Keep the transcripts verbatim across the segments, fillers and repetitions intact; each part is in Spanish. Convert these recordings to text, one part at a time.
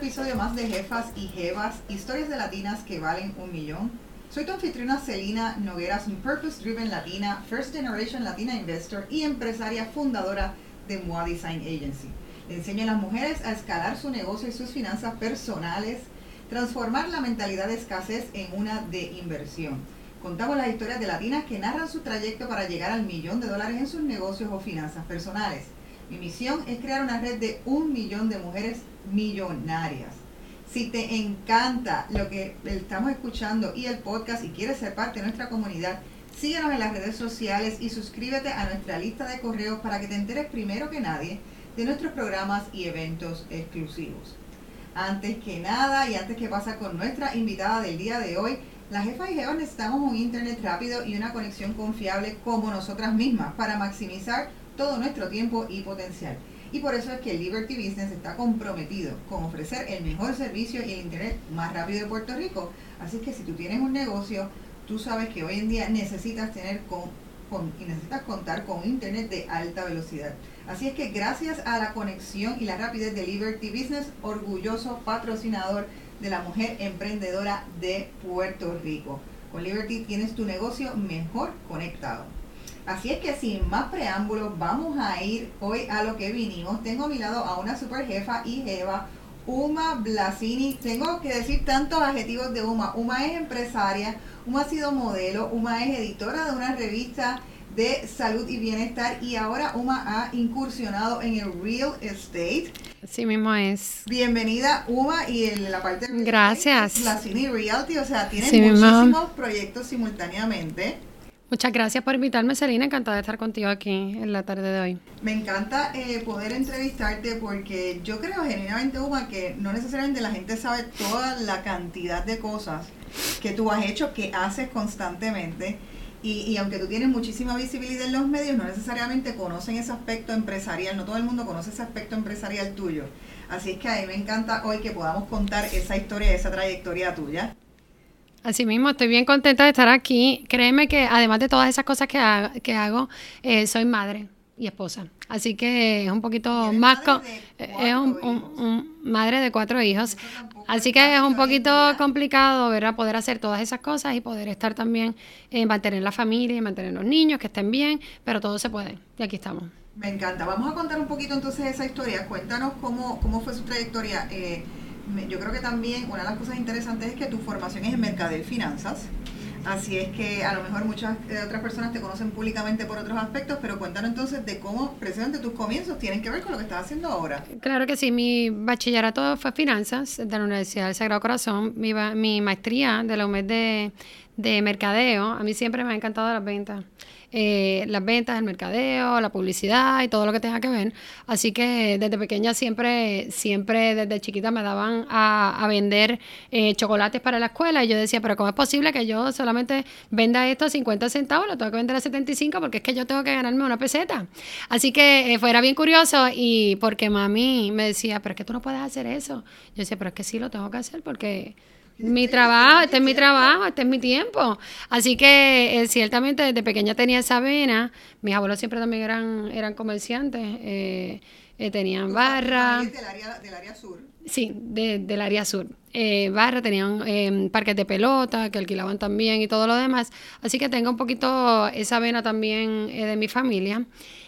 episodio más de Jefas y Jevas, historias de latinas que valen un millón. Soy tu anfitriona Celina Nogueras, un Purpose Driven Latina, First Generation Latina Investor y empresaria fundadora de M O A Design Agency. Le enseño a las mujeres a escalar su negocio y sus finanzas personales, transformar la mentalidad de escasez en una de inversión. Contamos las historias de latinas que narran su trayecto para llegar al millón de dólares en sus negocios o finanzas personales. Mi misión es crear una red de un millón de mujeres millonarias. Si te encanta lo que estamos escuchando y el podcast y quieres ser parte de nuestra comunidad, síguenos en las redes sociales y suscríbete a nuestra lista de correos para que te enteres primero que nadie de nuestros programas y eventos exclusivos. Antes que nada y antes que pasa con nuestra invitada del día de hoy, las jefas y jevas necesitamos un internet rápido y una conexión confiable como nosotras mismas para maximizar todo nuestro tiempo y potencial. Y por eso es que Liberty Business está comprometido con ofrecer el mejor servicio y el internet más rápido de Puerto Rico. Así que si tú tienes un negocio, tú sabes que hoy en día necesitas tener con, con y necesitas contar con internet de alta velocidad. Así es que gracias a la conexión y la rapidez de Liberty Business, orgulloso patrocinador de la mujer emprendedora de Puerto Rico. Con Liberty tienes tu negocio mejor conectado. Así es que sin más preámbulos, vamos a ir hoy a lo que vinimos. Tengo a mi lado a una super jefa y jeva, Uma Blasini. Tengo que decir tantos adjetivos de Uma. Uma es empresaria, Uma ha sido modelo, Uma es editora de una revista de salud y bienestar y ahora Uma ha incursionado en el real estate. Así mismo es. Bienvenida Uma y en la parte de gracias. Blasini Realty, o sea, tiene sí muchísimos mismo. proyectos simultáneamente. Muchas gracias por invitarme, Celina. Encantada de estar contigo aquí en la tarde de hoy. Me encanta eh, poder entrevistarte porque yo creo genuinamente, Uma, que no necesariamente la gente sabe toda la cantidad de cosas que tú has hecho, que haces constantemente. Y, y aunque tú tienes muchísima visibilidad en los medios, no necesariamente conocen ese aspecto empresarial. No todo el mundo conoce ese aspecto empresarial tuyo. Así es que a mí me encanta hoy que podamos contar esa historia, esa trayectoria tuya. Así mismo, estoy bien contenta de estar aquí. Créeme que además de todas esas cosas que hago, que hago eh, soy madre y esposa. Así que es un poquito más... Con, es un, un, un madre de cuatro hijos. Así que es un poquito complicado, ¿verdad? Poder hacer todas esas cosas y poder estar también, eh, mantener la familia y mantener los niños, que estén bien, pero todo se puede. Y aquí estamos. Me encanta. Vamos a contar un poquito entonces esa historia. Cuéntanos cómo, cómo fue su trayectoria. Eh, Yo creo que también una de las cosas interesantes es que tu formación es en mercadeo y finanzas, así es que a lo mejor muchas otras personas te conocen públicamente por otros aspectos, pero cuéntanos entonces de cómo precisamente tus comienzos tienen que ver con lo que estás haciendo ahora. Claro que sí, mi bachillerato fue finanzas de la Universidad del Sagrado Corazón, mi, mi maestría de la U M E D de, de mercadeo. A mí siempre me ha encantado las ventas. Eh, las ventas, el mercadeo, la publicidad y todo lo que tenga que ver. Así que desde pequeña siempre, siempre desde chiquita me daban a, a vender eh, chocolates para la escuela y yo decía, pero ¿cómo es posible que yo solamente venda esto a cincuenta centavos? Lo tengo que vender a setenta y cinco porque es que yo tengo que ganarme una peseta. Así que eh, fuera bien curioso y porque mami me decía, pero es que tú no puedes hacer eso. Yo decía, pero es que sí lo tengo que hacer porque... mi trabajo, este es mi trabajo, este es mi tiempo. Así que eh, ciertamente desde pequeña tenía esa vena. Mis abuelos siempre también eran, eran comerciantes, eh, eh, tenían barra. Del área, del área sur. Sí, de, del área sur. Eh, barra, tenían eh, parques de pelota que alquilaban también y todo lo demás. Así que tengo un poquito esa vena también eh, de mi familia.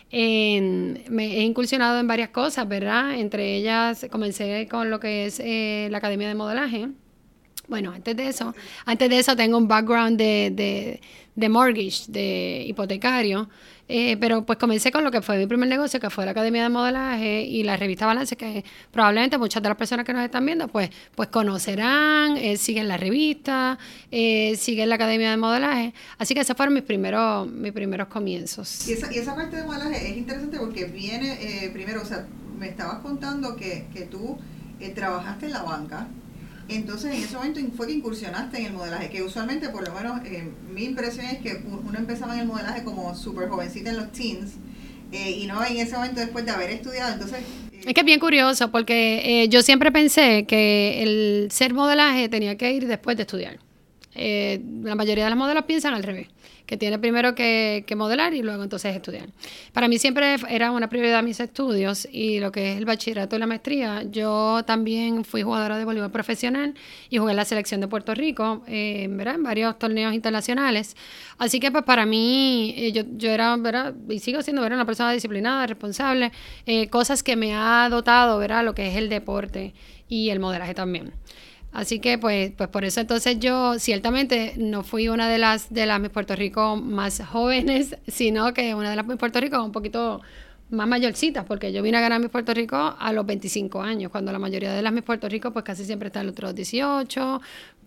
Eh, me he incursionado en varias cosas, ¿verdad? Entre ellas comencé con lo que es eh, la Academia de Modelaje. Bueno, antes de eso, antes de eso tengo un background de, de, de mortgage, de hipotecario, eh, pero pues comencé con lo que fue mi primer negocio, que fue la Academia de Modelaje y la revista Balance, que probablemente muchas de las personas que nos están viendo pues, pues conocerán, eh, siguen la revista, eh, siguen la Academia de Modelaje, así que esos fueron mis primeros, mis primeros comienzos. Y esa, y esa parte de modelaje es interesante porque viene, eh, primero, o sea, me estabas contando que, que tú eh, trabajaste en la banca. Entonces, en ese momento fue que incursionaste en el modelaje, que usualmente, por lo menos, eh, mi impresión es que uno empezaba en el modelaje como súper jovencita en los teens, eh, y no en ese momento después de haber estudiado. Entonces eh, es que es bien curioso, porque eh, yo siempre pensé que el ser modelaje tenía que ir después de estudiar. Eh, la mayoría de los modelos piensan al revés, que tiene primero que, que modelar y luego entonces estudiar. Para mí siempre era una prioridad mis estudios y lo que es el bachillerato y la maestría. Yo también fui jugadora de voleibol profesional y jugué en la selección de Puerto Rico, eh, ¿verdad? En varios torneos internacionales. Así que pues para mí eh, yo, yo era, ¿verdad? Y sigo siendo, ¿verdad? Una persona disciplinada, responsable, eh, cosas que me ha dotado, ¿verdad? Lo que es el deporte y el modelaje también. Así que pues, pues por eso entonces yo ciertamente no fui una de las de las Miss Puerto Rico más jóvenes, sino que una de las Miss Puerto Rico un poquito más mayorcitas, porque yo vine a ganar Miss Puerto Rico a los veinticinco años, cuando la mayoría de las Miss Puerto Rico pues casi siempre están entre los dieciocho,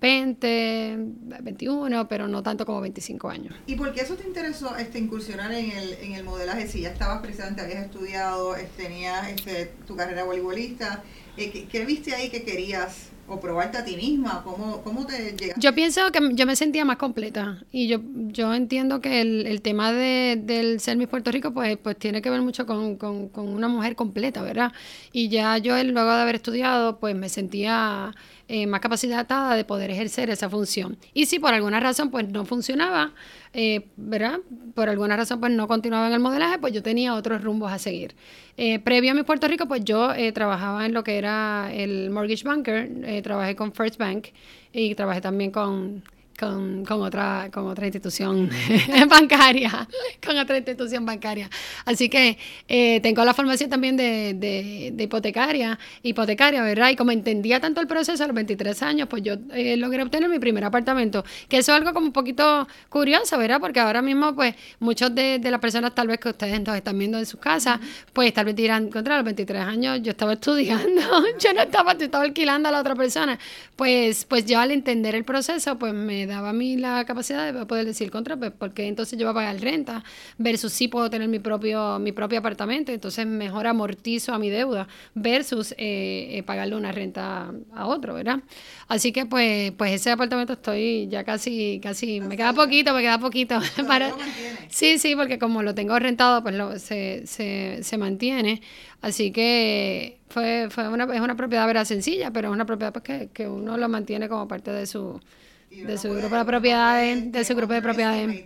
veinte, veintiuno, pero no tanto como veinticinco años. ¿Y por qué eso te interesó este, incursionar en el, en el modelaje? Si ya estabas precisamente, habías estudiado, este, tenías este, tu carrera voleibolista, eh, ¿qué, ¿qué viste ahí que querías o probarte a ti misma? ¿Cómo, cómo te llegaste? Yo pienso que yo me sentía más completa y yo yo entiendo que el, el tema de, del ser Miss Puerto Rico pues, pues tiene que ver mucho con, con, con una mujer completa, ¿verdad? Y ya yo luego de haber estudiado pues me sentía eh, más capacitada de poder ejercer esa función. Y si por alguna razón pues no funcionaba, eh, ¿verdad? Por alguna razón pues no continuaba en el modelaje, pues yo tenía otros rumbos a seguir. Eh, previo a mi Puerto Rico, pues yo eh, trabajaba en lo que era el mortgage banker, eh, trabajé con First Bank y trabajé también con, con, con, otra, con otra institución bancaria, con otra institución bancaria. Así que eh, tengo la formación también de, de, de hipotecaria, hipotecaria, ¿verdad? Y como entendía tanto el proceso a los veintitrés años, pues yo eh, logré obtener mi primer apartamento, que eso es algo como un poquito curioso, ¿verdad? Porque ahora mismo, pues, muchos de, de las personas tal vez que ustedes nos están viendo en sus casas, pues tal vez dirán, contra los veintitrés años yo estaba estudiando, yo no estaba, yo estaba alquilando a la otra persona. Pues, pues yo al entender el proceso, pues me daba a mí la capacidad de poder decir contra, pues porque entonces yo voy a pagar renta versus si puedo tener mi propio mi propio apartamento, entonces mejor amortizo a mi deuda versus eh, eh, pagarle una renta a otro, ¿verdad? Así que pues pues ese apartamento estoy ya casi casi me queda poquito, me queda poquito para sí, sí, porque como lo tengo rentado, pues lo, se, se, se mantiene, así que fue fue una es una propiedad verdad sencilla, pero es una propiedad pues que, que uno lo mantiene como parte de su de su grupo de propiedades, de su grupo de propiedades.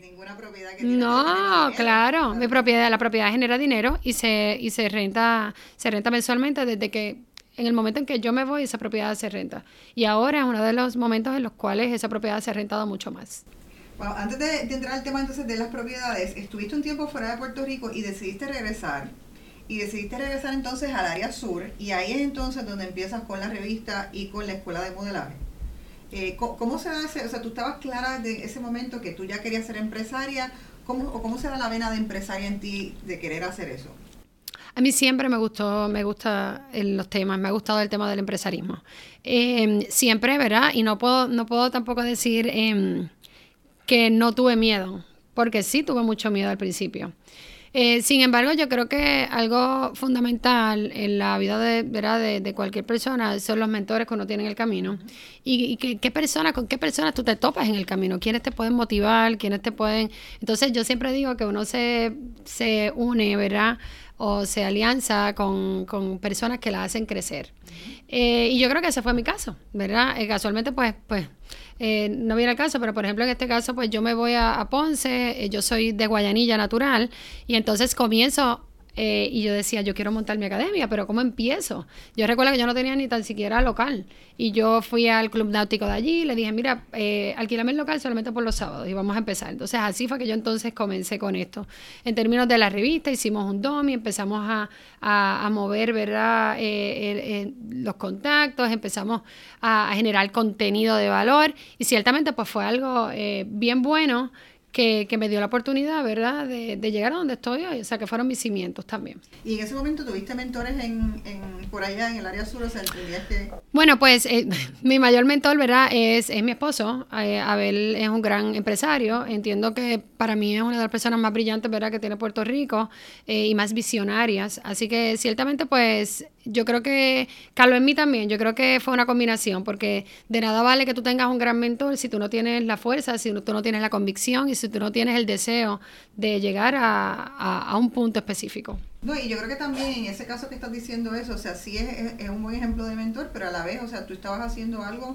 No, claro, mi propiedad, la propiedad genera dinero y se y se renta, se renta mensualmente desde que en el momento en que yo me voy, esa propiedad se renta. Y ahora es uno de los momentos en los cuales esa propiedad se ha rentado mucho más. Bueno, antes de, de entrar al tema entonces de las propiedades, estuviste un tiempo fuera de Puerto Rico y decidiste regresar. Y decidiste regresar entonces al área sur y ahí es entonces donde empiezas con la revista y con la escuela de modelaje. Eh, ¿Cómo se da ese, o sea, tú estabas clara de ese momento que tú ya querías ser empresaria, ¿cómo, o cómo se da la vena de empresaria en ti de querer hacer eso? A mí siempre me gustó, me gusta el, los temas, me ha gustado el tema del empresarismo. Eh, siempre, ¿verdad? Y no puedo, no puedo tampoco decir eh, que no tuve miedo, porque sí tuve mucho miedo al principio. Eh, sin embargo, yo creo que algo fundamental en la vida de, ¿verdad? de, de cualquier persona son los mentores que uno tiene en el camino. Y, y que, qué personas, con qué personas tú te topas en el camino, quiénes te pueden motivar, quiénes te pueden... Entonces yo siempre digo que uno se, se une, ¿verdad? O se alianza con, con personas que la hacen crecer. Eh, y yo creo que ese fue mi caso, ¿verdad? Eh, casualmente, pues... pues Eh, no viene al caso, pero por ejemplo en este caso pues yo me voy a, a Ponce, eh, yo soy de Guayanilla natural y entonces comienzo eh, y yo decía yo quiero montar mi academia, pero ¿cómo empiezo? Yo recuerdo que yo no tenía ni tan siquiera local y yo fui al club náutico de allí y le dije mira, eh, alquílame el local solamente por los sábados y vamos a empezar. Entonces así fue que yo entonces comencé con esto. En términos de la revista hicimos un domi, empezamos a, a, a mover, ¿verdad? Eh, eh, eh, los contactos, empezamos a, a generar contenido de valor y ciertamente pues fue algo eh, bien bueno que, que me dio la oportunidad, ¿verdad?, de, de llegar a donde estoy hoy, o sea, que fueron mis cimientos también. ¿Y en ese momento tuviste mentores en, en por allá en el área sur? O sea, ¿entendías que...? Bueno, pues eh, mi mayor mentor, ¿verdad?, es, es mi esposo. Eh, Abel es un gran empresario. Entiendo que para mí es una de las personas más brillantes, ¿verdad?, que tiene Puerto Rico eh, y más visionarias. Así que ciertamente, pues, yo creo que caló en mí también. Yo creo que fue una combinación, porque de nada vale que tú tengas un gran mentor si tú no tienes la fuerza, si tú no tienes la convicción y si tú no tienes el deseo de llegar a, a, a un punto específico. No, y yo creo que también en ese caso que estás diciendo eso, o sea, sí es, es, es un buen ejemplo de mentor, pero a la vez, o sea, tú estabas haciendo algo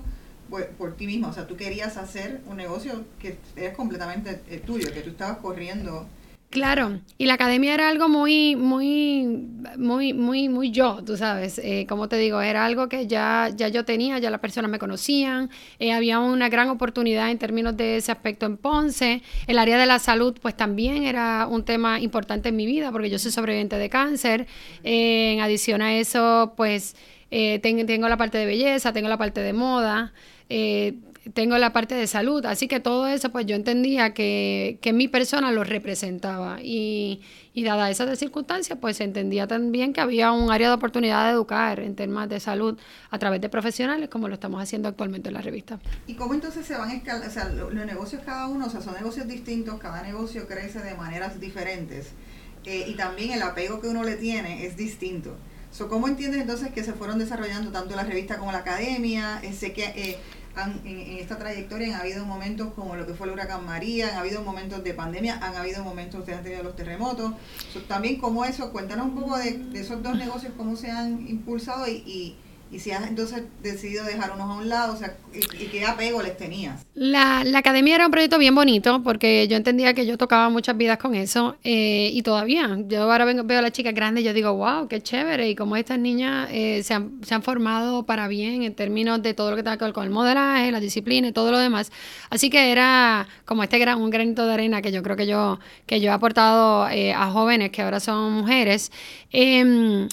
por, por ti misma, o sea, tú querías hacer un negocio que es completamente eh, tuyo, que tú estabas corriendo. Claro, y la academia era algo muy, muy, muy, muy, muy yo, tú sabes, eh, como te digo, era algo que ya, ya yo tenía, ya las personas me conocían, eh, había una gran oportunidad en términos de ese aspecto en Ponce, el área de la salud pues también era un tema importante en mi vida porque yo soy sobreviviente de cáncer, eh, en adición a eso pues eh, ten, tengo la parte de belleza, tengo la parte de moda, eh, tengo la parte de salud, así que todo eso pues yo entendía que, que mi persona lo representaba y, y dada esas circunstancias pues entendía también que había un área de oportunidad de educar en temas de salud a través de profesionales como lo estamos haciendo actualmente en la revista. ¿Y cómo entonces se van a escalar? O sea, los, los negocios cada uno, o sea, son negocios distintos, cada negocio crece de maneras diferentes eh, y también el apego que uno le tiene es distinto. So, ¿cómo entiendes entonces que se fueron desarrollando tanto la revista como la academia? Eh, sé que eh, han, en, en esta trayectoria han habido momentos como lo que fue el huracán María, han habido momentos de pandemia, han habido momentos, ustedes han tenido los terremotos. So, también cómo eso, cuéntanos un poco de, de esos dos negocios, cómo se han impulsado y, y Y si has entonces decidido dejar unos a un lado, o sea, ¿y, y qué apego les tenías? La, la academia era un proyecto bien bonito porque yo entendía que yo tocaba muchas vidas con eso eh, y todavía. Yo ahora vengo, veo a las chicas grandes y yo digo, wow, qué chévere. Y como estas niñas eh, se, han, se han formado para bien en términos de todo lo que tenga que ver con el modelaje, la disciplina y todo lo demás. Así que era como este gran, un granito de arena que yo creo que yo, que yo he aportado eh, a jóvenes que ahora son mujeres. Eh,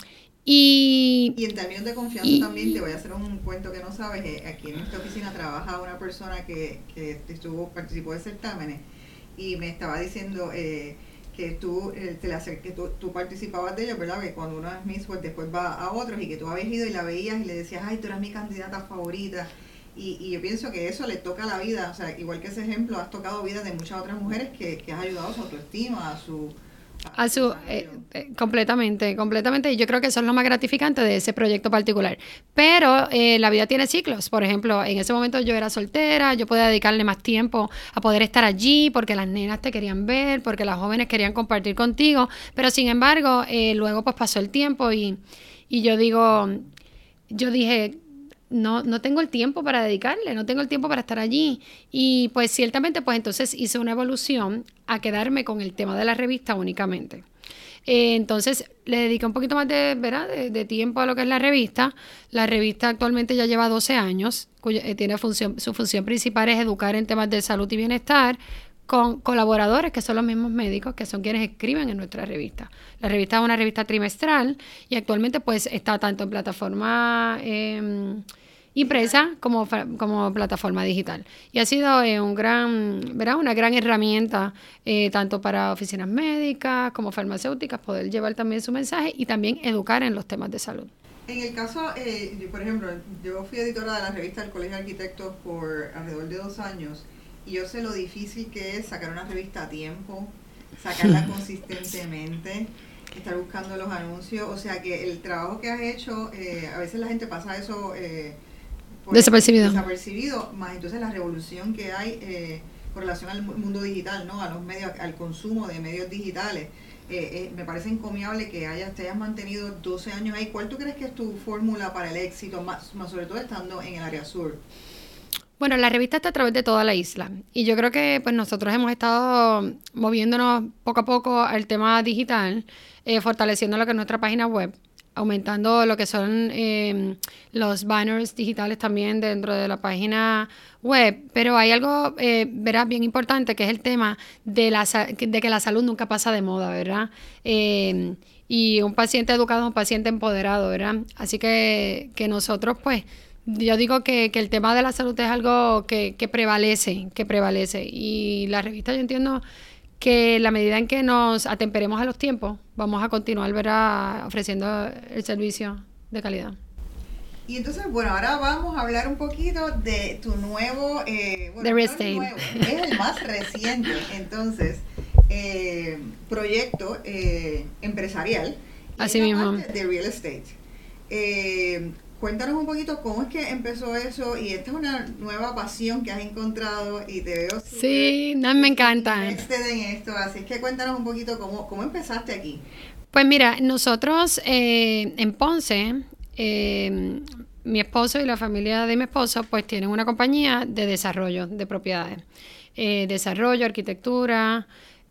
Y, y en términos de confianza y, también te voy a hacer un cuento que no sabes. Eh, aquí en nuestra oficina trabaja una persona que, que estuvo participó de certámenes y me estaba diciendo eh, que tú eh, te la, que tú, tú participabas de ellos, ¿verdad? Que cuando uno es Miss pues después va a otros y que tú habías ido y la veías y le decías, ay, tú eras mi candidata favorita. Y, y yo pienso que eso le toca a la vida, o sea, igual que ese ejemplo, has tocado vidas de muchas otras mujeres que, que has ayudado a su autoestima, a su... A su, eh, eh, completamente, completamente. Y yo creo que eso es lo más gratificante de ese proyecto particular. Pero eh, la vida tiene ciclos. Por ejemplo, en ese momento yo era soltera, yo podía dedicarle más tiempo a poder estar allí porque las nenas te querían ver, porque las jóvenes querían compartir contigo. Pero sin embargo, eh, luego pues pasó el tiempo y, y yo digo, yo dije... No, no tengo el tiempo para dedicarle, no tengo el tiempo para estar allí. Y pues ciertamente, pues entonces hice una evolución a quedarme con el tema de la revista únicamente. Eh, entonces le dediqué un poquito más de, ¿verdad? De, de tiempo a lo que es la revista. La revista actualmente ya lleva doce años, cuya, eh, tiene función, su función principal es educar en temas de salud y bienestar, con colaboradores que son los mismos médicos que son quienes escriben en nuestra revista. La revista es una revista trimestral y actualmente pues está tanto en plataforma eh, impresa como, como plataforma digital. Y ha sido eh, un gran, ¿verdad? Una gran herramienta eh, tanto para oficinas médicas como farmacéuticas poder llevar también su mensaje y también educar en los temas de salud. En el caso, eh, yo, por ejemplo, yo fui editora de la revista del Colegio de Arquitectos por alrededor de dos años. Y yo sé lo difícil que es sacar una revista a tiempo, sacarla consistentemente, estar buscando los anuncios. O sea que el trabajo que has hecho, eh, a veces la gente pasa eso eh, por desapercibido. desapercibido, más entonces la revolución que hay eh, con relación al mundo digital, ¿no? A los medios, al consumo de medios digitales. Eh, eh, me parece encomiable que hayas, te hayas mantenido doce años ahí. ¿Cuál tú crees que es tu fórmula para el éxito, más, más sobre todo estando en el área sur? Bueno, la revista está a través de toda la isla y yo creo que pues nosotros hemos estado moviéndonos poco a poco al tema digital, eh, fortaleciendo lo que es nuestra página web, aumentando lo que son eh, los banners digitales también dentro de la página web, pero hay algo, eh, verás, bien importante que es el tema de, la, de que la salud nunca pasa de moda, ¿verdad? Eh, y un paciente educado es un paciente empoderado, ¿verdad? Así que, que nosotros pues... Yo digo que, que el tema de la salud es algo que, que prevalece, que prevalece. Y la revista yo entiendo que la medida en que nos atemperemos a los tiempos, vamos a continuar, ¿verdad?, ofreciendo el servicio de calidad. Y entonces, bueno, ahora vamos a hablar un poquito de tu nuevo... Eh, bueno, The Real Estate. Nuevo, es el más reciente, entonces, eh, proyecto eh, empresarial. Así mismo. De Real Estate. Eh, Cuéntanos un poquito cómo es que empezó eso y esta es una nueva pasión que has encontrado y te veo super, sí, no, me encanta en esto, así es que cuéntanos un poquito cómo, cómo empezaste aquí. Pues mira, nosotros eh, en Ponce eh, mi esposo y la familia de mi esposo pues tienen una compañía de desarrollo de propiedades. Eh, desarrollo, arquitectura,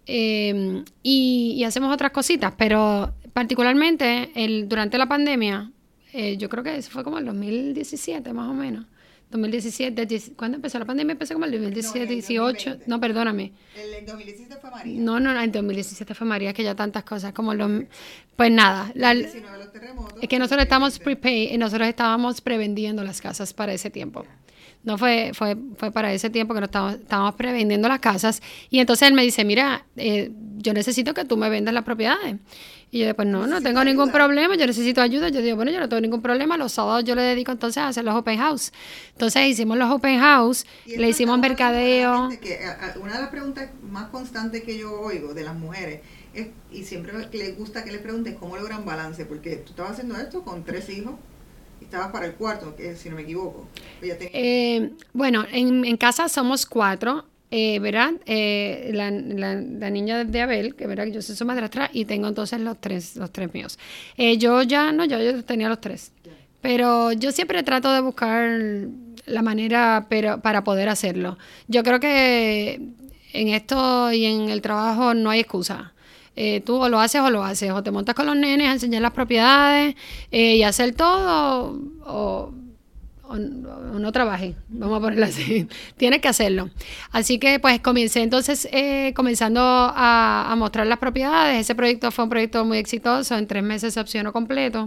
eh, y, y hacemos otras cositas, pero particularmente el, durante la pandemia, eh, yo creo que eso fue como el dos mil diecisiete más o menos. dos mil diecisiete, ¿cuándo empezó la pandemia? Empezó como el dos mil diecisiete, no, dieciocho, no, perdóname. El, el dos mil diecisiete fue María. No, no, el dos mil diecisiete fue María, que ya tantas cosas, como los, pues nada. La, diecinueve, los terremotos, es que nosotros estamos prepay, nosotros estábamos prevendiendo las casas para ese tiempo. No fue, fue, fue para ese tiempo que nos estábamos, estábamos prevendiendo las casas. Y entonces él me dice, mira, eh, yo necesito que tú me vendas las propiedades. Y yo, pues no, no tengo ayuda. ningún problema, yo necesito ayuda. Yo digo, bueno, yo no tengo ningún problema. Los sábados yo le dedico entonces a hacer los open house. Entonces hicimos los open house, le hicimos mercadeo. Que, una de las preguntas más constantes que yo oigo de las mujeres es, y siempre les gusta que les preguntes cómo logran balance, porque tú estabas haciendo esto con tres hijos. Estabas para el cuarto, que si no me equivoco. Tenía... Eh, bueno, en, en casa somos cuatro, eh, ¿verdad? Eh, la, la, la niña de Abel, que verdad que yo soy su madrastra, y tengo entonces los tres, los tres míos. Eh, yo ya, no, yo, yo tenía los tres. Yeah. Pero yo siempre trato de buscar la manera pero, para poder hacerlo. Yo creo que en esto y en el trabajo no hay excusa. Eh, tú o lo haces o lo haces, o te montas con los nenes a enseñar las propiedades eh, y hacer todo, o, o, o no trabajes, vamos a ponerlo así. Tienes que hacerlo. Así que pues comencé entonces eh, comenzando a, a mostrar las propiedades. Ese proyecto fue un proyecto muy exitoso, en tres meses se opcionó completo.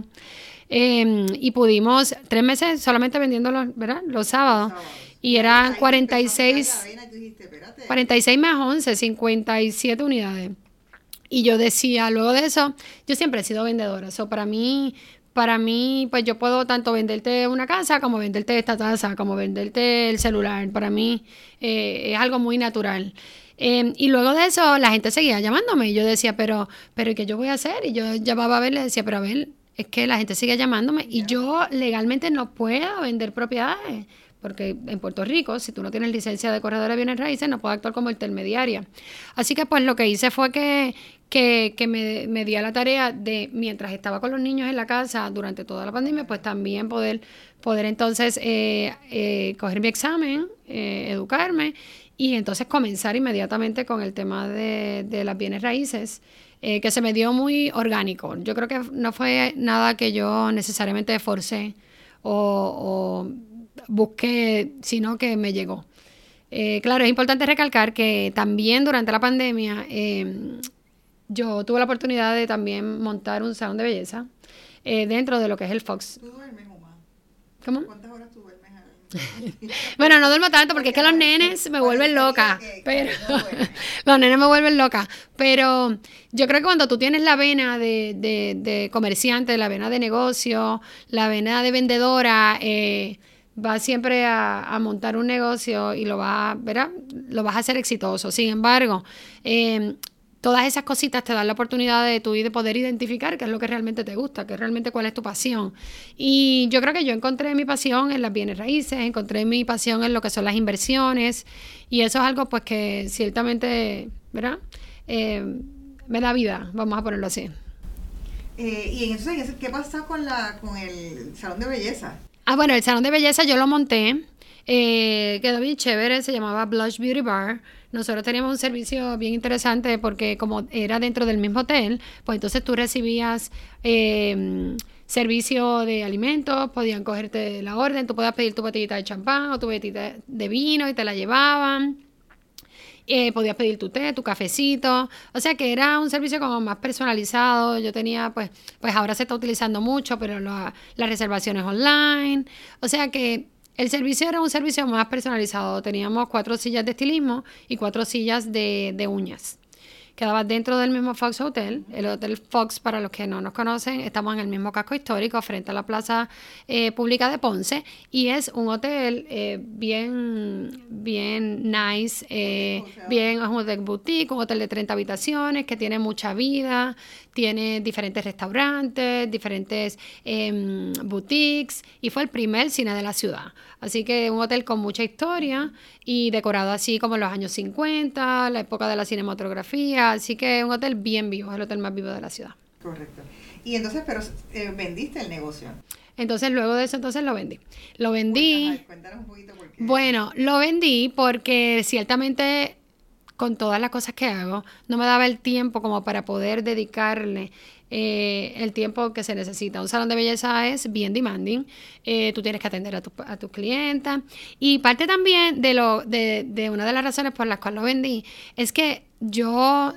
Eh, y pudimos, tres meses solamente vendiendo los, ¿verdad? los sábados. Los sábados. Y eran cuarenta y seis, cuarenta y seis más once, cincuenta y siete unidades. Y yo decía, luego de eso, yo siempre he sido vendedora. So, para mí, para mí, pues yo puedo tanto venderte una casa como venderte esta taza, como venderte el celular. Para mí eh, es algo muy natural. Eh, y luego de eso, la gente seguía llamándome. Y yo decía, pero, pero ¿qué yo voy a hacer? Y yo llamaba a ver, le decía, pero a ver, es que la gente sigue llamándome. Y yo legalmente no puedo vender propiedades. Porque en Puerto Rico, si tú no tienes licencia de corredora de bienes raíces, no puedo actuar como intermediaria. Así que pues lo que hice fue que, que, que me, me di a la tarea de, mientras estaba con los niños en la casa durante toda la pandemia, pues también poder, poder entonces eh, eh, coger mi examen, eh, educarme y entonces comenzar inmediatamente con el tema de, de las bienes raíces, eh, que se me dio muy orgánico. Yo creo que no fue nada que yo necesariamente forcé o... o busqué, sino que me llegó. Eh, claro, es importante recalcar que también durante la pandemia eh, yo tuve la oportunidad de también montar un salón de belleza eh, dentro de lo que es el Fox. ¿Tú duermes, Oma? ¿Cómo? ¿Cuántas horas tú duermes? Bueno, no duermo tanto porque es que los nenes me vuelven loca, pero los nenes me vuelven loca, pero yo creo que cuando tú tienes la vena de, de, de comerciante, la vena de negocio, la vena de vendedora, eh, vas siempre a, a montar un negocio y lo vas, ¿verdad? Lo vas a hacer exitoso. Sin embargo, eh, todas esas cositas te dan la oportunidad de tú y de poder identificar qué es lo que realmente te gusta, qué es realmente cuál es tu pasión. Y yo creo que yo encontré mi pasión en las bienes raíces, encontré mi pasión en lo que son las inversiones, y eso es algo pues que ciertamente, ¿verdad? Eh, me da vida, vamos a ponerlo así. Eh, y entonces, ¿qué pasa con la con el salón de belleza? Ah, bueno, el salón de belleza yo lo monté, eh, quedó bien chévere, se llamaba Blush Beauty Bar. Nosotros teníamos un servicio bien interesante porque como era dentro del mismo hotel, pues entonces tú recibías eh, servicio de alimentos, podían cogerte la orden, tú podías pedir tu botellita de champán o tu botellita de vino y te la llevaban. Eh, podías pedir tu té, tu cafecito, o sea que era un servicio como más personalizado. Yo tenía, pues, pues ahora se está utilizando mucho, pero la, las reservaciones online, o sea que el servicio era un servicio más personalizado. Teníamos cuatro sillas de estilismo y cuatro sillas de, de uñas. Quedaba dentro del mismo Fox Hotel, el Hotel Fox, para los que no nos conocen, estamos en el mismo casco histórico, frente a la plaza eh, pública de Ponce, y es un hotel eh, bien, bien nice, eh, bien, es un hotel boutique, un hotel de treinta habitaciones, que tiene mucha vida, tiene diferentes restaurantes, diferentes eh, boutiques, y fue el primer cine de la ciudad. Así que un hotel con mucha historia y decorado así como en los años cincuenta, la época de la cinematografía. Así que un hotel bien vivo, es el hotel más vivo de la ciudad. Correcto. Y entonces, pero eh, vendiste el negocio. Entonces, luego de eso, entonces lo vendí. Lo vendí. Cuéntanos, cuéntanos un poquito por qué. Bueno, lo vendí porque ciertamente con todas las cosas que hago, no me daba el tiempo como para poder dedicarle eh, el tiempo que se necesita. Un salón de belleza es bien demanding, eh, tú tienes que atender a tu, a tu clienta, y parte también de, lo, de, de una de las razones por las cuales lo vendí es que yo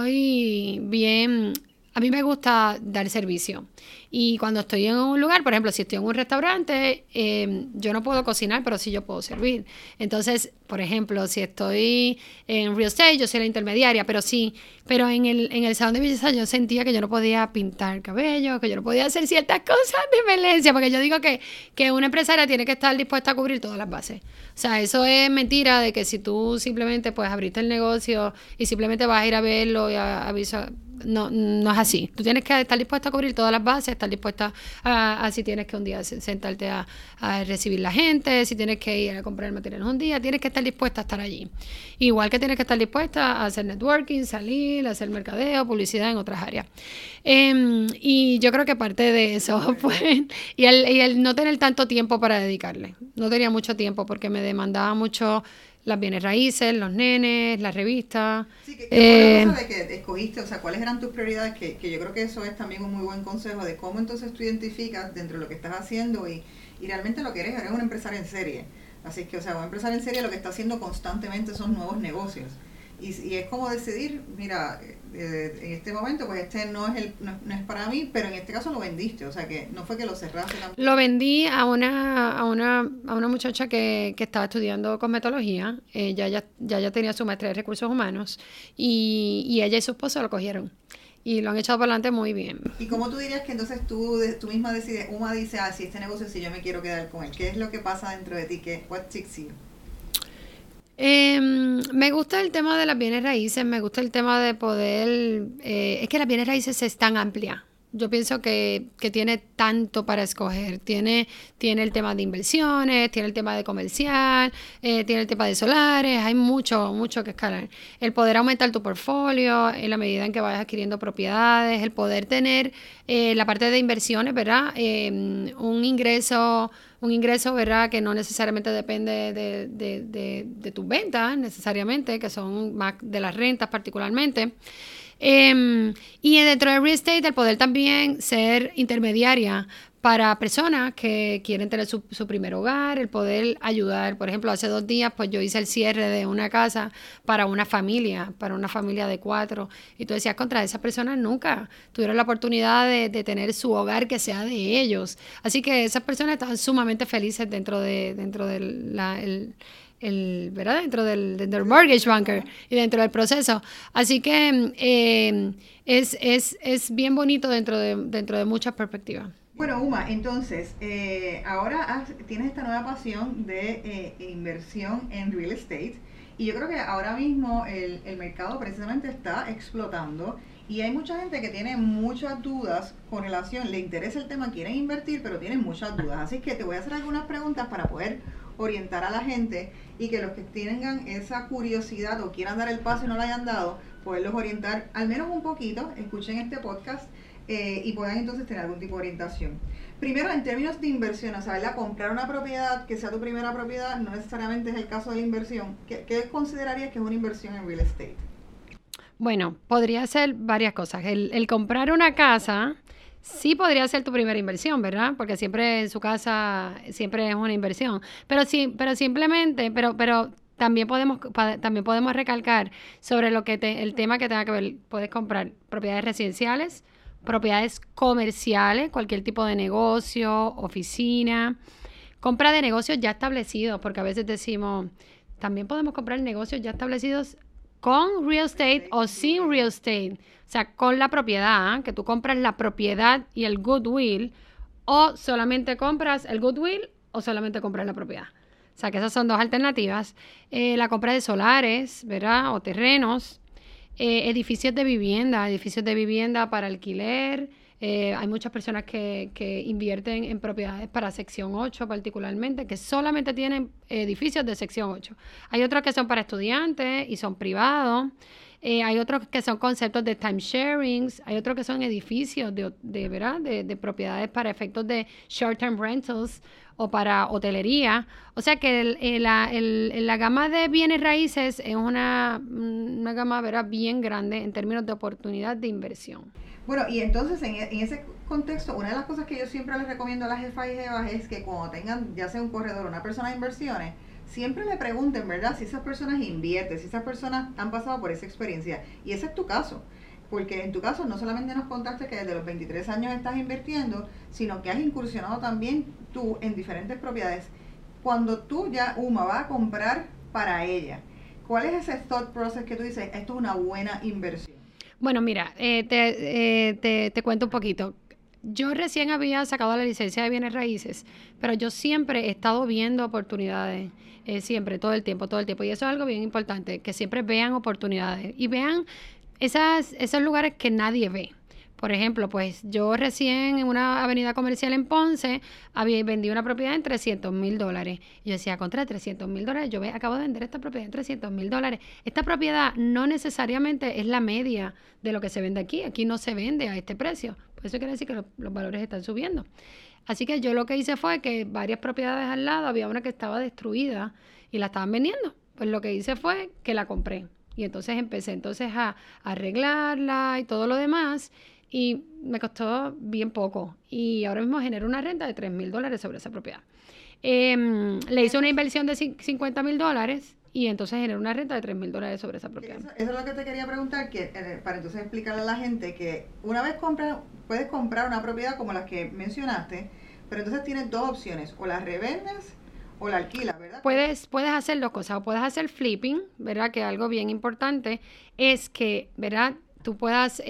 soy bien... A mí me gusta dar servicio, y cuando estoy en un lugar, por ejemplo, si estoy en un restaurante, eh, yo no puedo cocinar, pero sí yo puedo servir. Entonces, por ejemplo, si estoy en real estate, yo soy la intermediaria, pero sí, pero en el, en el salón de belleza yo sentía que yo no podía pintar cabello, que yo no podía hacer ciertas cosas de belleza, porque yo digo que, que una empresaria tiene que estar dispuesta a cubrir todas las bases. O sea, eso es mentira de que si tú simplemente pues abriste el negocio y simplemente vas a ir a verlo y a, a visual, no, no es así. Tú tienes que estar dispuesta a cubrir todas las bases, estar dispuesta a, a si tienes que un día sentarte a, a recibir la gente, si tienes que ir a comprar materiales un día, tienes que estar dispuesta a estar allí. Igual que tienes que estar dispuesta a hacer networking, salir, hacer mercadeo, publicidad en otras áreas. Eh, y yo creo que parte de eso, pues, y el, y el no tener tanto tiempo para dedicarle. No tenía mucho tiempo porque me demandaba mucho las bienes raíces, los nenes, las revistas. Sí, que, que eh, fue la cosa de que escogiste, o sea, cuáles eran tus prioridades, que, que yo creo que eso es también un muy buen consejo de cómo entonces tú identificas dentro de lo que estás haciendo y, y realmente lo que eres, eres un empresario en serie. Así que, o sea, un empresario en serie lo que está haciendo constantemente son nuevos negocios. Y, y es como decidir, mira, eh, en este momento, pues este no es el no, no es para mí, pero en este caso lo vendiste, o sea que no fue que lo cerraste tampoco. Lo vendí a una, a una, a una muchacha que, que estaba estudiando cosmetología. Ella ya, ya, ya tenía su maestría de recursos humanos, y, y ella y su esposo lo cogieron. Y lo han echado para adelante muy bien. ¿Y cómo tú dirías que entonces tú, tú misma decides, Uma dice, ah, si este negocio, si yo me quiero quedar con él? ¿Qué es lo que pasa dentro de ti? ¿Qué, what ticks you? Eh, me gusta el tema de las bienes raíces, me gusta el tema de poder... Eh, es que las bienes raíces es tan amplia. Yo pienso que, que tiene tanto para escoger. Tiene, tiene el tema de inversiones, tiene el tema de comercial, eh, tiene el tema de solares, hay mucho, mucho que escalar. El poder aumentar tu portfolio en la medida en que vayas adquiriendo propiedades, el poder tener eh, la parte de inversiones, ¿verdad? Eh, un ingreso... Un ingreso, ¿verdad?, que no necesariamente depende de, de, de, de tus ventas, necesariamente, que son más de las rentas particularmente. Eh, y dentro de real estate, el poder también ser intermediaria para personas que quieren tener su, su primer hogar, el poder ayudar. Por ejemplo, hace dos días pues yo hice el cierre de una casa para una familia, para una familia de cuatro. Y tú decías, contra esas personas nunca tuvieron la oportunidad de, de tener su hogar que sea de ellos. Así que esas personas estaban sumamente felices dentro de, dentro de la... El, el, ¿verdad? Dentro del, del mortgage banker y dentro del proceso. Así que eh, es, es, es bien bonito dentro de, dentro de muchas perspectivas. Bueno, Uma, entonces, eh, ahora has, tienes esta nueva pasión de eh, inversión en real estate, y yo creo que ahora mismo el, el mercado precisamente está explotando, y hay mucha gente que tiene muchas dudas con relación, le interesa el tema, quieren invertir, pero tienen muchas dudas. Así que te voy a hacer algunas preguntas para poder orientar a la gente, y que los que tengan esa curiosidad o quieran dar el paso y no lo hayan dado, poderlos orientar al menos un poquito, escuchen este podcast eh, y puedan entonces tener algún tipo de orientación. Primero, en términos de inversión, o sea, ¿verdad?, comprar una propiedad que sea tu primera propiedad no necesariamente es el caso de la inversión. ¿Qué, qué considerarías que es una inversión en real estate? Bueno, podría ser varias cosas. El, el comprar una casa sí podría ser tu primera inversión, ¿verdad? Porque siempre en su casa siempre es una inversión. Pero sí, pero simplemente, pero, pero también podemos, también podemos recalcar sobre lo que te, el tema que tenga que ver. Puedes comprar propiedades residenciales, propiedades comerciales, cualquier tipo de negocio, oficina, compra de negocios ya establecidos, porque a veces decimos, también podemos comprar negocios ya establecidos con real estate o sin real estate. O sea, con la propiedad, ¿eh? Que tú compras la propiedad y el goodwill, o solamente compras el goodwill o solamente compras la propiedad. O sea, que esas son dos alternativas. Eh, la compra de solares, ¿verdad? O terrenos, eh, edificios de vivienda, edificios de vivienda para alquiler. Eh, hay muchas personas que, que invierten en propiedades para sección ocho particularmente, que solamente tienen edificios de sección ocho. Hay otros que son para estudiantes y son privados. Eh, hay otros que son conceptos de time sharings, hay otros que son edificios de, de, ¿verdad? De, de propiedades para efectos de short-term rentals o para hotelería. O sea que el, el, la, el, la gama de bienes raíces es una, una gama, ¿verdad? Bien grande en términos de oportunidad de inversión. Bueno, y entonces en, en ese contexto, una de las cosas que yo siempre les recomiendo a las jefas y jevas es que cuando tengan ya sea un corredor o una persona de inversiones, siempre le pregunten, ¿verdad? Si esas personas invierten, si esas personas han pasado por esa experiencia. Y ese es tu caso. Porque en tu caso no solamente nos contaste que desde los veintitrés años estás invirtiendo, sino que has incursionado también tú en diferentes propiedades. Cuando tú ya, Uma, va a comprar para ella, ¿cuál es ese thought process que tú dices, esto es una buena inversión? Bueno, mira, eh, te, eh, te, te cuento un poquito. Yo recién había sacado la licencia de bienes raíces, pero yo siempre he estado viendo oportunidades, eh, siempre, todo el tiempo, todo el tiempo. Y eso es algo bien importante, que siempre vean oportunidades y vean esas, esos lugares que nadie ve. Por ejemplo, pues yo recién en una avenida comercial en Ponce había vendido una propiedad en trescientos mil dólares. Y yo decía, contra trescientos mil dólares, yo ve, acabo de vender esta propiedad en trescientos mil dólares. Esta propiedad no necesariamente es la media de lo que se vende aquí. Aquí no se vende a este precio. Por eso quiere decir que lo, los valores están subiendo. Así que yo lo que hice fue que varias propiedades al lado, había una que estaba destruida y la estaban vendiendo. Pues lo que hice fue que la compré. Y entonces empecé entonces a, a arreglarla y todo lo demás. Y me costó bien poco. Y ahora mismo genero una renta de tres mil dólares sobre esa propiedad. Eh, le hice una inversión de cincuenta mil dólares y entonces genero una renta de tres mil dólares sobre esa propiedad. Eso, eso es lo que te quería preguntar, que eh, para entonces explicarle a la gente que una vez compras, puedes comprar una propiedad como las que mencionaste, pero entonces tienes dos opciones, o la revendes o la alquilas, ¿verdad? Puedes, puedes hacer dos cosas, o puedes hacer flipping, ¿verdad? Que algo bien importante es que, ¿verdad? Tú puedas eh,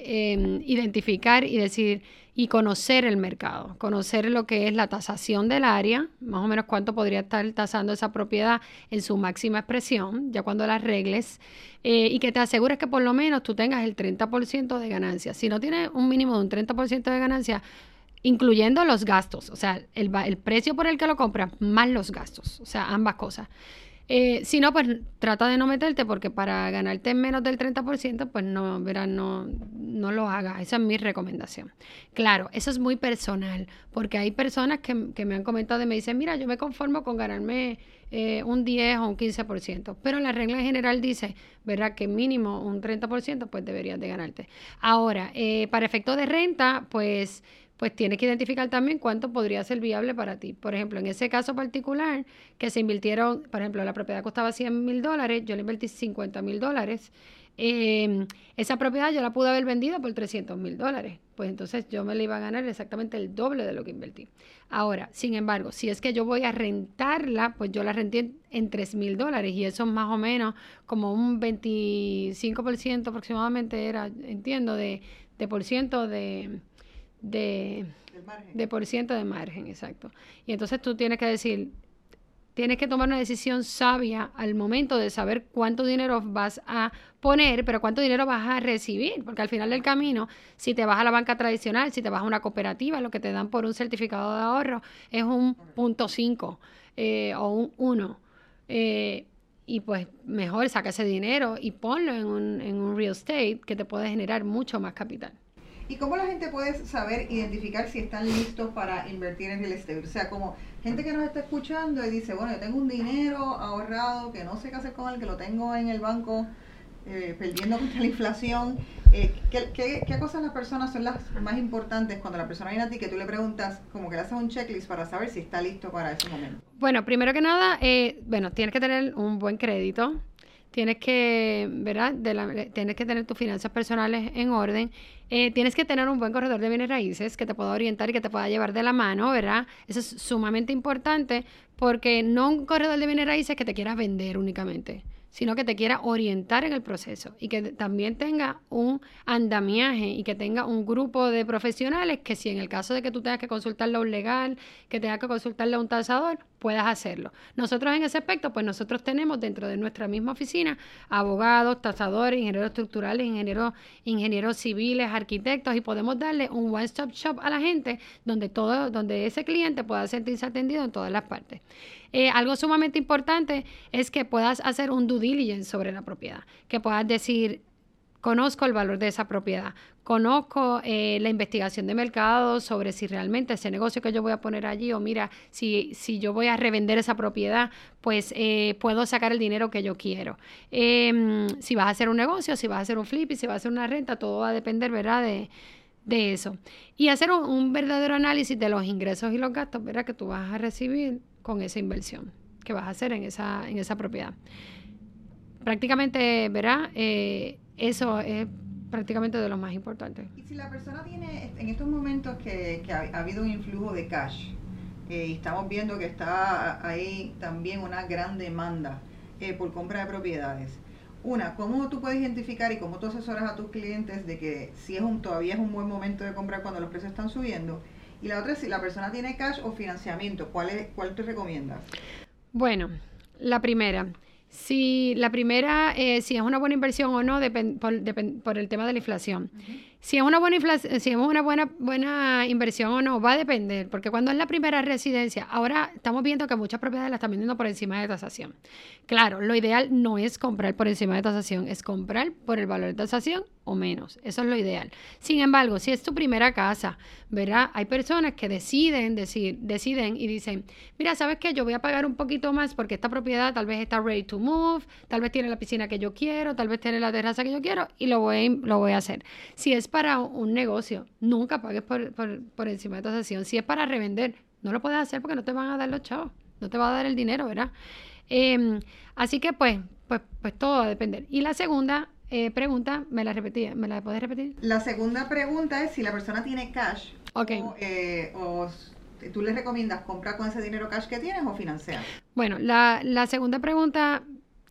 eh, identificar y decir y conocer el mercado, conocer lo que es la tasación del área, más o menos cuánto podría estar tasando esa propiedad en su máxima expresión, ya cuando la arregles, eh, y que te asegures que por lo menos tú tengas el treinta por ciento de ganancia. Si no tienes un mínimo de un treinta por ciento de ganancia, incluyendo los gastos, o sea, el, el precio por el que lo compras más los gastos, o sea, ambas cosas. Eh, si no, pues trata de no meterte porque para ganarte menos del treinta por ciento, pues no, verás, no, no lo hagas. Esa es mi recomendación. Claro, eso es muy personal porque hay personas que, que me han comentado y me dicen, mira, yo me conformo con ganarme eh, un diez o un quince por ciento, pero la regla en general dice, ¿verdad? Que mínimo un treinta por ciento pues deberías de ganarte. Ahora, eh, para efecto de renta, pues... pues tienes que identificar también cuánto podría ser viable para ti. Por ejemplo, en ese caso particular, que se invirtieron, por ejemplo, la propiedad costaba cien mil dólares, yo le invertí cincuenta mil dólares. Eh, esa propiedad yo la pude haber vendido por trescientos mil dólares. Pues entonces yo me la iba a ganar exactamente el doble de lo que invertí. Ahora, sin embargo, si es que yo voy a rentarla, pues yo la renté en, en tres mil dólares y eso es más o menos como un veinticinco por ciento aproximadamente era, entiendo, de, de por ciento de... de, de por ciento de margen, exacto. Y entonces tú tienes que decir, tienes que tomar una decisión sabia al momento de saber cuánto dinero vas a poner, pero cuánto dinero vas a recibir, porque al final del camino, si te vas a la banca tradicional, si te vas a una cooperativa, lo que te dan por un certificado de ahorro es un punto cinco eh, o un uno. Eh, y pues mejor saca ese dinero y ponlo en un, en un real estate que te puede generar mucho más capital. ¿Y cómo la gente puede saber, identificar si están listos para invertir en real estate? O sea, como gente que nos está escuchando y dice, bueno, yo tengo un dinero ahorrado que no sé qué hacer con él, que lo tengo en el banco eh, perdiendo contra la inflación. Eh, ¿qué, qué, ¿Qué cosas las personas son las más importantes cuando la persona viene a ti que tú le preguntas, como que le haces un checklist para saber si está listo para ese momento? Bueno, primero que nada, eh, bueno, tienes que tener un buen crédito. Tienes que, ¿verdad? De la, tienes que tener tus finanzas personales en orden. Eh, tienes que tener un buen corredor de bienes raíces que te pueda orientar y que te pueda llevar de la mano, ¿verdad? Eso es sumamente importante porque no un corredor de bienes raíces que te quiera vender únicamente, sino que te quiera orientar en el proceso y que también tenga un andamiaje y que tenga un grupo de profesionales que si en el caso de que tú tengas que consultarle a un legal, que tengas que consultarle a un tasador, puedas hacerlo. Nosotros en ese aspecto, pues nosotros tenemos dentro de nuestra misma oficina abogados, tasadores, ingenieros estructurales, ingenieros, ingenieros civiles, arquitectos, y podemos darle un one-stop shop a la gente donde todo, donde ese cliente pueda sentirse atendido en todas las partes. Eh, algo sumamente importante es que puedas hacer un due diligence sobre la propiedad, que puedas decir, conozco el valor de esa propiedad, conozco eh, la investigación de mercado sobre si realmente ese negocio que yo voy a poner allí, o mira, si, si yo voy a revender esa propiedad, pues eh, puedo sacar el dinero que yo quiero. Eh, si vas a hacer un negocio, si vas a hacer un flip y si vas a hacer una renta, todo va a depender, ¿verdad?, de, de eso. Y hacer un, un verdadero análisis de los ingresos y los gastos, ¿verdad?, que tú vas a recibir con esa inversión que vas a hacer en esa, en esa propiedad. Prácticamente, ¿verdad?, eh, eso es prácticamente de lo más importante. Y si la persona tiene, en estos momentos que, que ha, ha habido un influjo de cash, eh, y estamos viendo que está ahí también una gran demanda eh, por compra de propiedades. Una, ¿cómo tú puedes identificar y cómo tú asesoras a tus clientes de que si es un, todavía es un buen momento de comprar cuando los precios están subiendo? Y la otra es si la persona tiene cash o financiamiento, ¿cuál es, cuál te recomiendas? Bueno, la primera... Si la primera, eh, si es una buena inversión o no, depend, por, depend, por el tema de la inflación. Uh-huh. Si es una buena inflación, si es una buena, buena inversión o no, va a depender, porque cuando es la primera residencia, ahora estamos viendo que muchas propiedades las están vendiendo por encima de tasación. Claro, lo ideal no es comprar por encima de tasación, es comprar por el valor de tasación o menos. Eso es lo ideal. Sin embargo, si es tu primera casa, ¿verdad? Hay personas que deciden, decir, deciden y dicen, mira, ¿sabes qué? Yo voy a pagar un poquito más porque esta propiedad tal vez está ready to move, tal vez tiene la piscina que yo quiero, tal vez tiene la terraza que yo quiero y lo voy, lo voy a hacer. Si es para un negocio, nunca pagues por, por, por encima de tasación. Si es para revender, no lo puedes hacer porque no te van a dar los chavos, no te va a dar el dinero, ¿verdad? Eh, así que pues, pues, pues todo va a depender. Y la segunda eh, pregunta, ¿me la repetí? ¿Me la puedes repetir? La segunda pregunta es si la persona tiene cash, okay. o, eh, o tú le recomiendas comprar con ese dinero cash que tienes o financiar. Bueno, la, la segunda pregunta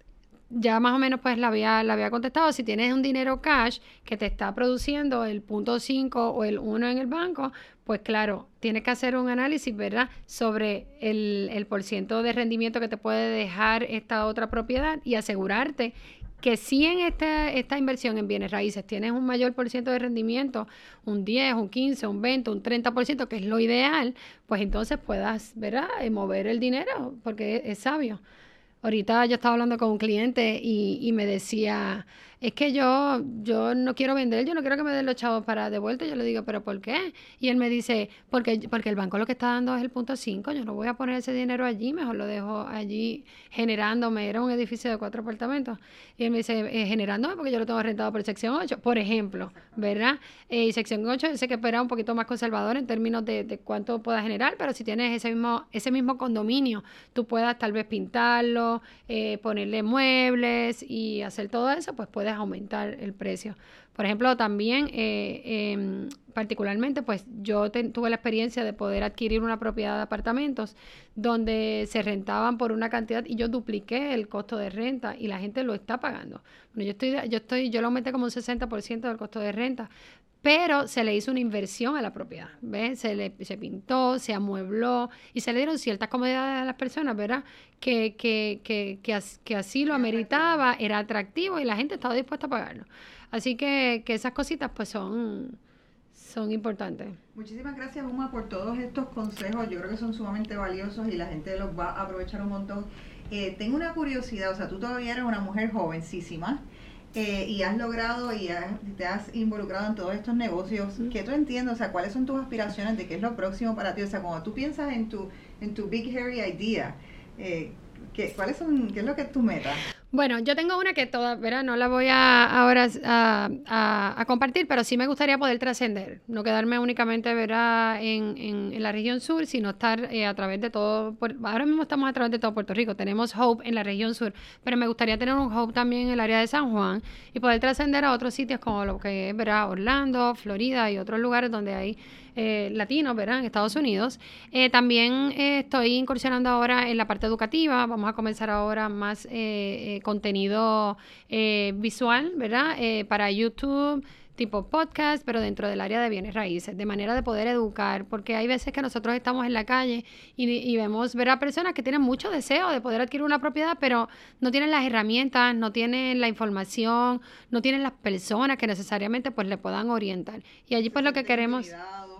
ya más o menos pues la había, la había contestado. Si tienes un dinero cash que te está produciendo el punto cinco o el uno en el banco, pues claro, tienes que hacer un análisis, ¿verdad?, sobre el, el porciento de rendimiento que te puede dejar esta otra propiedad y asegurarte que si en esta, esta inversión en bienes raíces tienes un mayor por ciento de rendimiento, un diez, un quince, un veinte, un treinta por ciento, que es lo ideal, pues entonces puedas, ¿verdad?, mover el dinero, porque es, es sabio. Ahorita yo estaba hablando con un cliente y, y me decía, es que yo, yo no quiero vender, yo no quiero que me den los chavos para de vuelta. Yo le digo, ¿pero por qué? Y él me dice, porque, porque el banco lo que está dando es el punto cinco, yo no voy a poner ese dinero allí, mejor lo dejo allí generándome. Era un edificio de cuatro apartamentos. Y él me dice, eh, generándome porque yo lo tengo rentado por sección ocho, por ejemplo, ¿verdad? Eh, y sección ocho, yo sé que espera un poquito más conservador en términos de, de cuánto pueda generar, pero si tienes ese mismo, ese mismo condominio, tú puedas tal vez pintarlo, eh, ponerle muebles y hacer todo eso, pues puedes aumentar el precio. Por ejemplo, también, eh, eh, particularmente, pues yo te, tuve la experiencia de poder adquirir una propiedad de apartamentos donde se rentaban por una cantidad y yo dupliqué el costo de renta y la gente lo está pagando. Bueno, yo estoy, yo estoy, yo lo aumenté como un sesenta por ciento del costo de renta, pero se le hizo una inversión a la propiedad, ¿ves? Se le se pintó, se amuebló y se le dieron ciertas comodidades a las personas, ¿verdad? Que, que, que, que, as, que así lo ameritaba, era atractivo y la gente estaba dispuesta a pagarlo. Así que, que esas cositas pues son, son importantes. Muchísimas gracias, Uma, por todos estos consejos. Yo creo que son sumamente valiosos y la gente los va a aprovechar un montón. Eh, tengo una curiosidad, o sea, tú todavía eres una mujer jovencísima. Eh, y has logrado y has, te has involucrado en todos estos negocios. ¿Qué tú entiendes? O sea, ¿cuáles son tus aspiraciones de qué es lo próximo para ti? O sea, cuando tú piensas en tu en tu big hairy idea, eh, ¿qué, ¿cuáles son, qué es lo que es tu meta? Bueno, yo tengo una que toda, ¿verdad? No la voy a ahora a, a, a compartir, pero sí me gustaría poder trascender, no quedarme únicamente, ¿verdad?, en, en, en la región sur, sino estar eh, a través de todo, por, ahora mismo estamos a través de todo Puerto Rico, tenemos Hope en la región sur, pero me gustaría tener un Hope también en el área de San Juan y poder trascender a otros sitios como lo que es, ¿verdad?, Orlando, Florida y otros lugares donde hay eh, latinos, ¿verdad?, en Estados Unidos. Eh, también eh, estoy incursionando ahora en la parte educativa, vamos a comenzar ahora más eh, eh, contenido eh, visual, ¿verdad?, eh, para YouTube, tipo podcast, pero dentro del área de bienes raíces, de manera de poder educar, porque hay veces que nosotros estamos en la calle y, y vemos ver a personas que tienen mucho deseo de poder adquirir una propiedad, pero no tienen las herramientas, no tienen la información, no tienen las personas que necesariamente pues le puedan orientar. Y allí pues lo que queremos...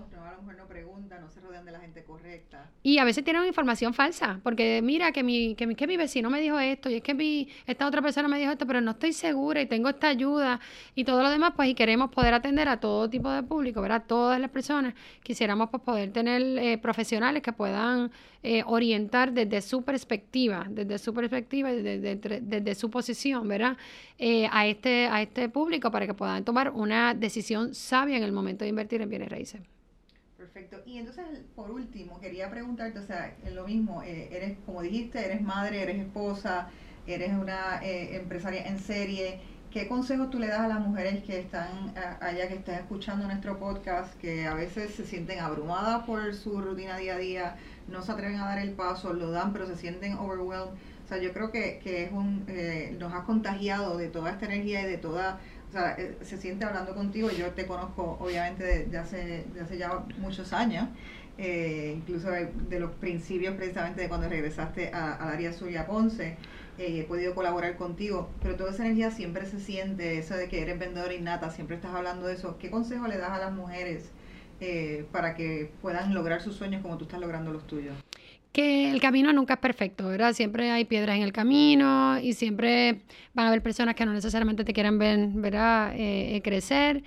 No se rodean de la gente correcta. Y a veces tienen información falsa, porque mira que mi, que mi, que mi vecino me dijo esto, y es que mi, esta otra persona me dijo esto, pero no estoy segura y tengo esta ayuda y todo lo demás, pues y queremos poder atender a todo tipo de público, ¿verdad? Todas las personas quisiéramos pues poder tener eh, profesionales que puedan eh, orientar desde su perspectiva, desde su perspectiva, desde, desde, desde su posición, ¿verdad? Eh, a, este, a este público para que puedan tomar una decisión sabia en el momento de invertir en bienes raíces. Perfecto. Y entonces, por último, quería preguntarte, o sea, es lo mismo, eh, eres, como dijiste, eres madre, eres esposa, eres una eh, empresaria en serie. ¿Qué consejos tú le das a las mujeres que están a, allá, que están escuchando nuestro podcast, que a veces se sienten abrumadas por su rutina día a día, no se atreven a dar el paso, lo dan, pero se sienten overwhelmed? O sea, yo creo que, que es un eh, nos has contagiado de toda esta energía y de toda... O sea, eh, se siente hablando contigo. Yo te conozco obviamente de, de, hace, de hace ya muchos años, eh, incluso de, de los principios precisamente de cuando regresaste a, al área suya Ponce. Eh, he podido colaborar contigo, pero toda esa energía siempre se siente, eso de que eres vendedora innata, siempre estás hablando de eso. ¿Qué consejo le das a las mujeres eh, para que puedan lograr sus sueños como tú estás logrando los tuyos? Que el camino nunca es perfecto, ¿verdad? Siempre hay piedras en el camino y siempre van a haber personas que no necesariamente te quieran ver, ¿verdad? Eh, eh, crecer.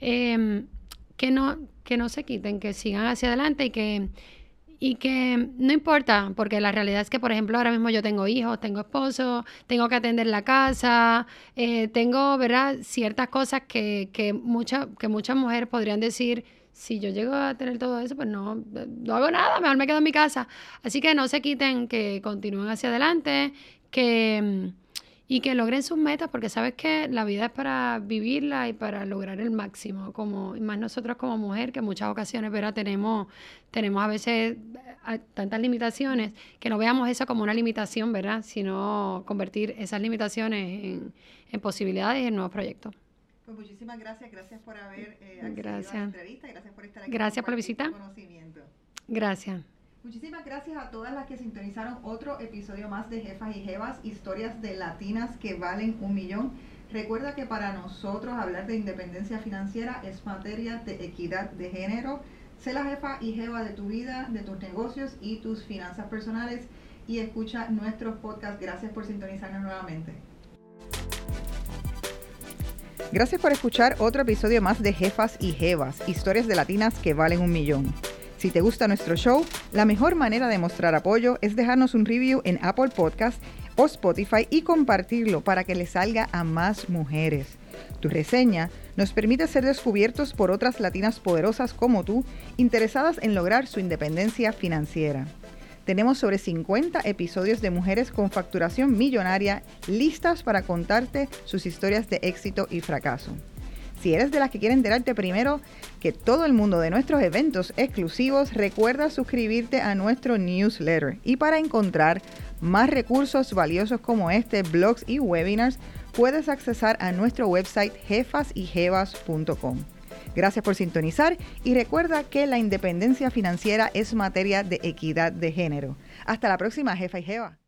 Eh, que no, que no se quiten, que sigan hacia adelante y que, y que no importa, porque la realidad es que, por ejemplo, ahora mismo yo tengo hijos, tengo esposo, tengo que atender la casa, eh, tengo, ¿verdad? Ciertas cosas que, que, mucha, que muchas mujeres podrían decir... Si yo llego a tener todo eso, pues no, no hago nada, mejor me quedo en mi casa. Así que no se quiten, que continúen hacia adelante, que y que logren sus metas, porque sabes que la vida es para vivirla y para lograr el máximo, como y más nosotros como mujer, que en muchas ocasiones, ¿verdad? Tenemos, tenemos a veces a, tantas limitaciones, que no veamos eso como una limitación, ¿verdad? Sino convertir esas limitaciones en, en posibilidades y en nuevos proyectos. Pues muchísimas gracias, gracias por haber eh, accedido gracias. a la entrevista, gracias por estar aquí. Gracias por la visita. Gracias. Muchísimas gracias a todas las que sintonizaron otro episodio más de Jefas y Jevas, historias de latinas que valen un millón. Recuerda que para nosotros hablar de independencia financiera es materia de equidad de género. Sé la jefa y jeva de tu vida, de tus negocios y tus finanzas personales, y escucha nuestros podcasts. Gracias por sintonizarnos nuevamente. Gracias por escuchar otro episodio más de Jefas y Jevas, historias de latinas que valen un millón. Si te gusta nuestro show, la mejor manera de mostrar apoyo es dejarnos un review en Apple Podcast o Spotify y compartirlo para que le salga a más mujeres. Tu reseña nos permite ser descubiertos por otras latinas poderosas como tú, interesadas en lograr su independencia financiera. Tenemos sobre cincuenta episodios de mujeres con facturación millonaria listas para contarte sus historias de éxito y fracaso. Si eres de las que quieren enterarte primero que todo el mundo de nuestros eventos exclusivos, recuerda suscribirte a nuestro newsletter. Y para encontrar más recursos valiosos como este, blogs y webinars, puedes accesar a nuestro website jefas y jevas punto com. Gracias por sintonizar y recuerda que la independencia financiera es materia de equidad de género. Hasta la próxima, jefa y jeva.